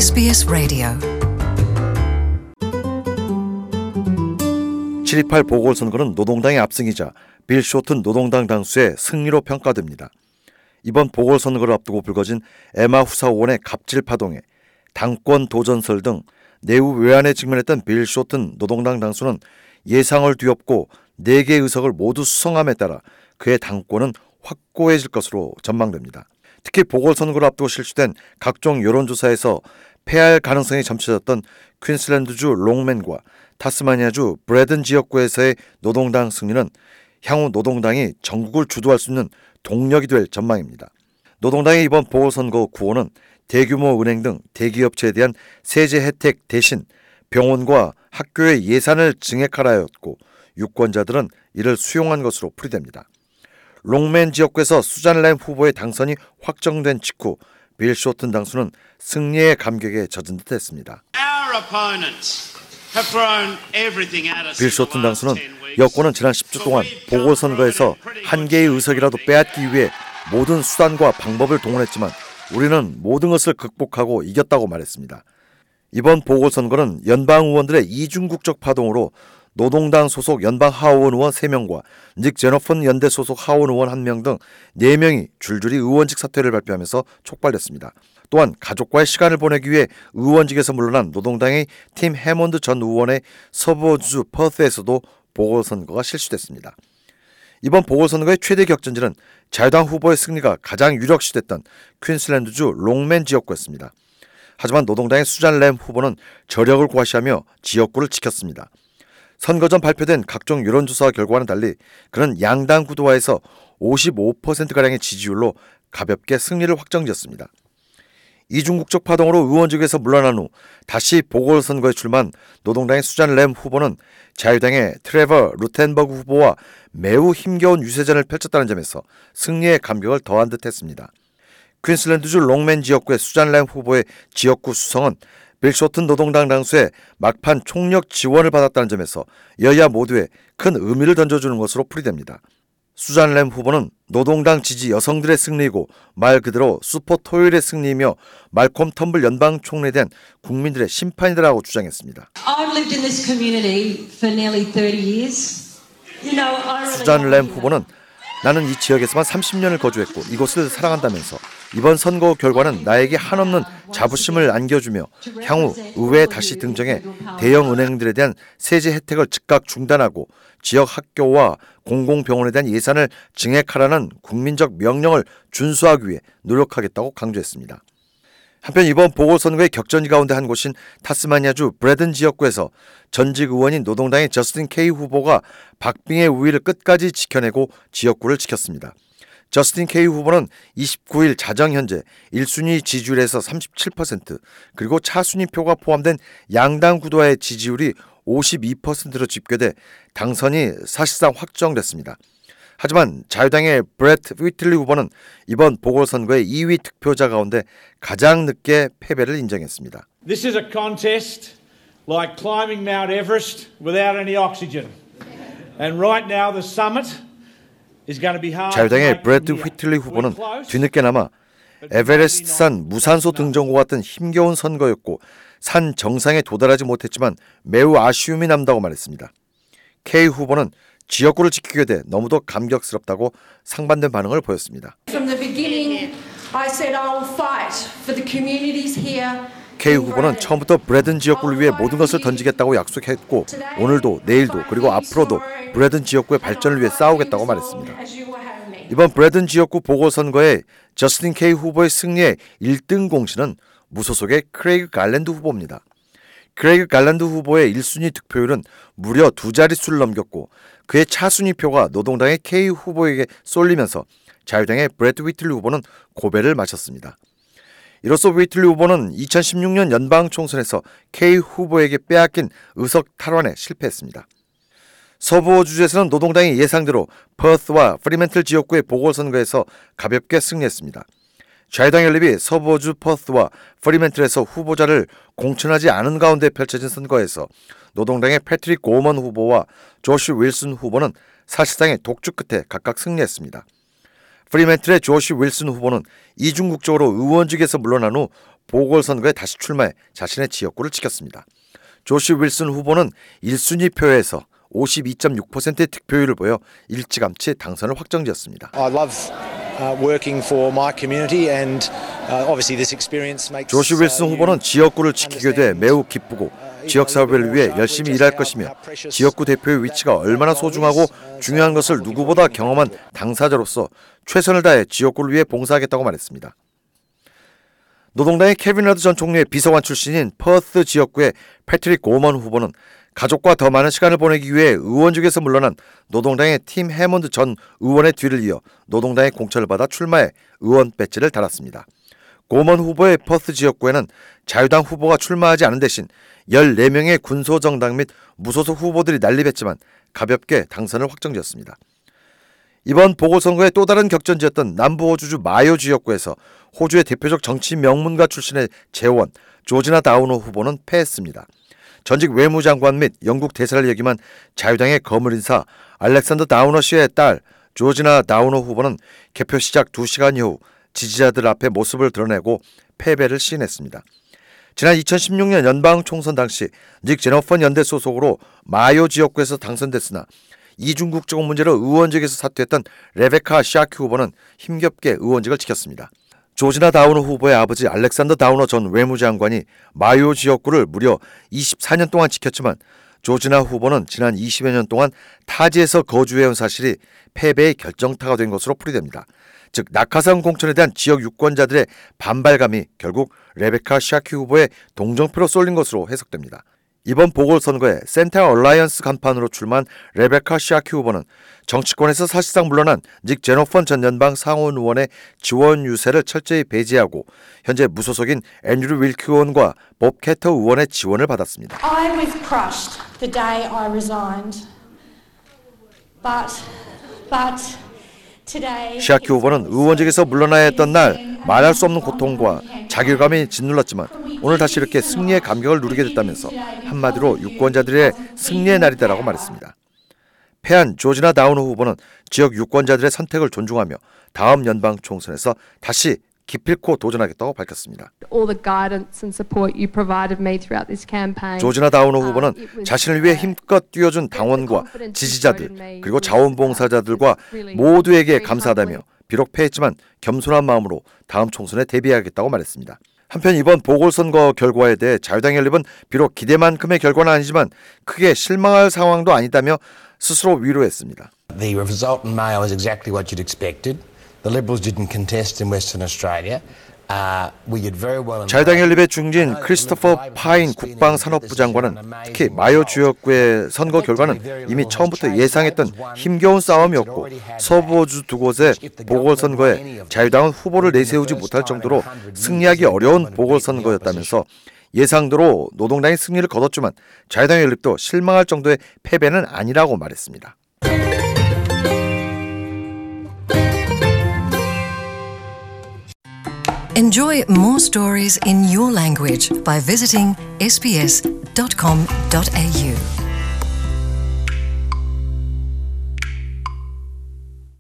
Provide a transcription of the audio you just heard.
SBS Radio 7.28 보궐선거는 노동당의 압승이자 빌 쇼튼 노동당 당수의 승리로 평가됩니다. 이번 보궐선거를 앞두고 불거진 에마 후사 의원의 갑질 파동에 당권 도전설 등 내후 외환에 직면했던 빌 쇼튼 노동당 당수는 예상을 뒤엎고 4개의 의석을 모두 수성함에 따라 그의 당권은 확고해질 것으로 전망됩니다. 특히 보궐선거를 앞두고 실시된 각종 여론조사에서 패할 가능성이 점쳐졌던 퀸슬랜드주 롱맨과 타스마니아주 브래든 지역구에서의 노동당 승리는 향후 노동당이 전국을 주도할 수 있는 동력이 될 전망입니다. 노동당의 이번 보궐선거 구호는 대규모 은행 등 대기업체에 대한 세제 혜택 대신 병원과 학교의 예산을 증액하라였고 유권자들은 이를 수용한 것으로 풀이됩니다. 롱맨 지역구에서 수잔 램 후보의 당선이 확정된 직후 빌 쇼튼 당수는 승리의 감격에 젖은 듯했습니다. 빌 쇼튼 당수는 여권은 지난 10주 동안 보궐선거에서 한 개의 의석이라도 빼앗기 위해 모든 수단과 방법을 동원했지만 우리는 모든 것을 극복하고 이겼다고 말했습니다. 이번 보궐선거는 연방 의원들의 이중국적 파동으로 노동당 소속 연방 하원 의원 3명과 닉 제너펀 연대 소속 하원 의원 1명 등 4명이 줄줄이 의원직 사퇴를 발표하면서 촉발됐습니다. 또한 가족과의 시간을 보내기 위해 의원직에서 물러난 노동당의 팀 해몬드 전 의원의 서부주 퍼스에서도 보궐선거가 실시됐습니다. 이번 보궐선거의 최대 격전지는 자유당 후보의 승리가 가장 유력시됐던 퀸슬랜드주 롱맨 지역구였습니다. 하지만 노동당의 수잔 램 후보는 저력을 과시하며 지역구를 지켰습니다. 선거 전 발표된 각종 여론조사 결과와는 달리 그는 양당 구도화에서 55%가량의 지지율로 가볍게 승리를 확정지었습니다. 이중국적 파동으로 의원직에서 물러난 후 다시 보궐선거에 출마한 노동당의 수잔 램 후보는 자유당의 트레버 루텐버그 후보와 매우 힘겨운 유세전을 펼쳤다는 점에서 승리의 감격을 더한 듯했습니다. 퀸슬랜드주 롱맨 지역구의 수잔 램 후보의 지역구 수성은 빌 쇼튼 노동당 당수의 막판 총력 지원을 받았다는 점에서 여야 모두에 큰 의미를 던져주는 것으로 풀이됩니다. 수잔 램 후보는 노동당 지지 여성들의 승리이고 말 그대로 슈퍼 토요일의 승리이며 말콤 텀블 연방 총리에 대한 국민들의 심판이라고 주장했습니다. 수잔 램 후보는 나는 이 지역에서만 30년을 거주했고 이곳을 사랑한다면서 이번 선거 결과는 나에게 한없는 자부심을 안겨주며 향후 의회에 다시 등정해 대형 은행들에 대한 세제 혜택을 즉각 중단하고 지역 학교와 공공병원에 대한 예산을 증액하라는 국민적 명령을 준수하기 위해 노력하겠다고 강조했습니다. 한편 이번 보궐선거의 격전지 가운데 한 곳인 타스마니아주 브래든 지역구에서 전직 의원인 노동당의 저스틴 케이 후보가 박빙의 우위를 끝까지 지켜내고 지역구를 지켰습니다. 저스틴 케이 후보는 29일 자정 현재 1순위 지지율에서 37% 그리고 차순위 표가 포함된 양당 구도와의 지지율이 52%로 집계돼 당선이 사실상 확정됐습니다. 하지만 자유당의 브렛 위틀리 후보는 이번 보궐선거의 2위 득표자 가운데 가장 늦게 패배를 인정했습니다. This is a contest like climbing Mount Everest without any oxygen. And right now the summit is going to be hard. 자유당의 브렛 위틀리 후보는 뒤늦게나마 에베레스트산 무산소 등정과 같은 힘겨운 선거였고 산 정상에 도달하지 못했지만 매우 아쉬움이 남다고 말했습니다. K 후보는 지역구를 지키게 돼 너무도 감격스럽다고 상반된 반응을 보였습니다. K 후보는 처음부터 브래든 지역구를 위해 모든 것을 던지겠다고 약속했고 오늘도 내일도 그리고 앞으로도 브래든 지역구의 발전을 위해 싸우겠다고 말했습니다. 이번 브래든 지역구 보궐선거에 저스틴 K 후보의 승리의 1등 공신은 무소속의 크레이그 갈랜드 후보입니다. 크레이그 갈랜드 후보의 1순위 득표율은 무려 2자릿수를 넘겼고 그의 차순위 표가 노동당의 K 후보에게 쏠리면서 자유당의 브렛 위틀리 후보는 고배를 마셨습니다. 이로써 위틀리 후보는 2016년 연방 총선에서 K 후보에게 빼앗긴 의석 탈환에 실패했습니다. 서부주에서는 노동당이 예상대로 퍼스와 프리멘틀 지역구의 보궐선거에서 가볍게 승리했습니다. 자유당 연립이 서부주 퍼스와 프리멘틀에서 후보자를 공천하지 않은 가운데 펼쳐진 선거에서 노동당의 패트릭 고먼 후보와 조시 윌슨 후보는 사실상의 독주 끝에 각각 승리했습니다. 프리멘틀의 조시 윌슨 후보는 이중국적으로 의원직에서 물러난 후 보궐선거에 다시 출마해 자신의 지역구를 지켰습니다. 조시 윌슨 후보는 1순위 표에서 52.6%의 득표율을 보여 일찌감치 당선을 확정지었습니다. I love working for my community and obviously this experience makes 조시 윌슨 후보는 지역구를 지키게 돼 매우 기쁘고 지역 사업을 위해 열심히 일할 것이며 지역구 대표의 위치가 얼마나 소중하고 중요한 것을 누구보다 경험한 당사자로서 최선을 다해 지역구를 위해 봉사하겠다고 말했습니다. 노동당의 케빈 러드 전 총리의 비서관 출신인 퍼스 지역구의 패트릭 고먼 후보는 가족과 더 많은 시간을 보내기 위해 의원직에서 물러난 노동당의 팀 해먼드 전 의원의 뒤를 이어 노동당의 공천을 받아 출마해 의원 배지를 달았습니다. 고먼 후보의 퍼스 지역구에는 자유당 후보가 출마하지 않은 대신 14명의 군소정당 및 무소속 후보들이 난립했지만 가볍게 당선을 확정지었습니다. 이번 보궐선거의 또 다른 격전지였던 남부호주주 마요 지역구에서 호주의 대표적 정치 명문가 출신의 재원 조지나 다우너 후보는 패했습니다. 전직 외무장관 및 영국 대사를 역임한 자유당의 거물 인사 알렉산더 다우너 씨의 딸 조지나 다우너 후보는 개표 시작 2시간 이후 지지자들 앞에 모습을 드러내고 패배를 시인했습니다. 지난 2016년 연방 총선 당시 닉 제너펀 연대 소속으로 마요 지역구에서 당선됐으나 이중 국적 문제로 의원직에서 사퇴했던 레베카 샤큐 후보는 힘겹게 의원직을 지켰습니다. 조지나 다우너 후보의 아버지 알렉산더 다우너 전 외무장관이 마요 지역구를 무려 24년 동안 지켰지만 조지나 후보는 지난 20여 년 동안 타지에서 거주해온 사실이 패배의 결정타가 된 것으로 풀이됩니다. 즉 낙하산 공천에 대한 지역 유권자들의 반발감이 결국 레베카 샤큐 후보의 동정표로 쏠린 것으로 해석됩니다. 이번 보궐선거에 센터 얼라이언스 간판으로 출마한 레베카 샤큐 후보는 정치권에서 사실상 물러난 닉 제너펀 전 연방 상원 의원의 지원 유세를 철저히 배제하고 현재 무소속인 앤드류 윌키 의원과 법 캐터 의원의 지원을 받았습니다. I was crushed the day I resigned. But today 샤큐 후보는 의원직에서 물러나야 했던 날 말할 수 없는 고통과 자괴감이 짓눌렀지만 오늘 다시 이렇게 승리의 감격을 누리게 됐다면서 한마디로 유권자들의 승리의 날이다라고 말했습니다. 패한 조지나 다우너 후보는 지역 유권자들의 선택을 존중하며 다음 연방 총선에서 다시 기필코 도전하겠다고 밝혔습니다. 조지나 다우너 후보는 자신을 위해 힘껏 뛰어준 당원과 지지자들 그리고 자원봉사자들과 모두에게 감사하다며 비록 패했지만 겸손한 마음으로 다음 총선에 대비하겠다고 말했습니다. 한편 이번 보궐선거 결과에 대해 자유당 연립은 비록 기대만큼의 결과는 아니지만 크게 실망할 상황도 아니다며 스스로 위로했습니다. The result in Mayo is exactly what you'd expected. The Liberals didn't contest in Western Australia. 자유당 연립의 중진 크리스토퍼 파인 국방산업부 장관은 특히 마요 지역구의 선거 결과는 이미 처음부터 예상했던 힘겨운 싸움이었고 서부호주 두 곳의 보궐선거에 자유당은 후보를 내세우지 못할 정도로 승리하기 어려운 보궐선거였다면서 예상대로 노동당이 승리를 거뒀지만 자유당 연립도 실망할 정도의 패배는 아니라고 말했습니다. Enjoy more stories in your language by visiting sbs.com.au.